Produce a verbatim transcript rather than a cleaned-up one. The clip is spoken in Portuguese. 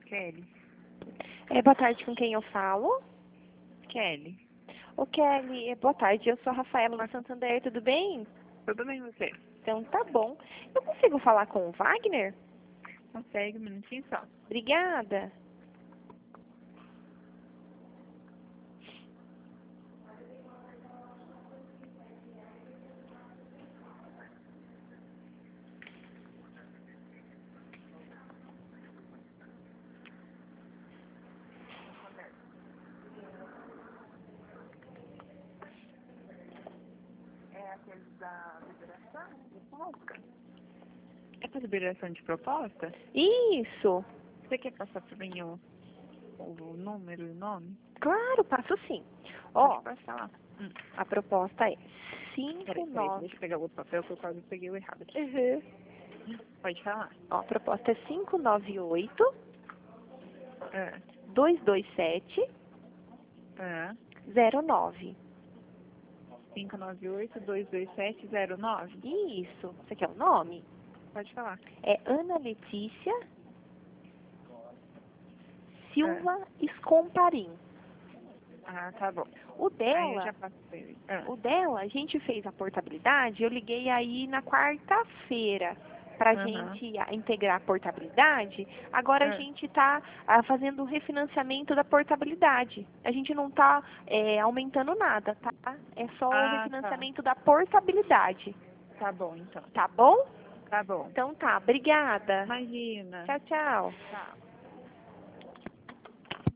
Kelly. É, boa tarde, com quem eu falo? Kelly. Ô, Kelly, é, boa tarde, eu sou a Rafaela do Santander, tudo bem? Tudo bem você? Então tá bom. Eu consigo falar com o Wagner? Consegue um minutinho só. Obrigada. É aquele da liberação de proposta? É para liberação de proposta? Isso. Você quer passar para mim o, o número e o nome? Claro, passo sim. Pode Ó, passar lá. Hum. a proposta é Peraí, peraí, cinco nove... deixa eu pegar outro papel que eu quase peguei o errado aqui. Uhum. Pode falar. Ó, a proposta é cinco nove oito, É. dois dois sete, É. zero nove. cinco nove oito, dois dois sete, zero nove. Isso. Você quer o nome? Pode falar. É Ana Letícia Silva Escomparim. Ah, tá bom. O Aí eu já dela, passei. Ah. o dela, a gente fez a portabilidade, eu liguei aí na quarta-feira pra Aham. gente a- integrar a portabilidade. Agora a Ah. gente tá ah, fazendo o refinanciamento da portabilidade. A gente não tá é, aumentando nada, tá? É só o Ah, tá. refinanciamento da portabilidade. Tá bom, então. Tá bom? Tá bom. Então tá, obrigada. Imagina. Tchau, tchau. Tchau.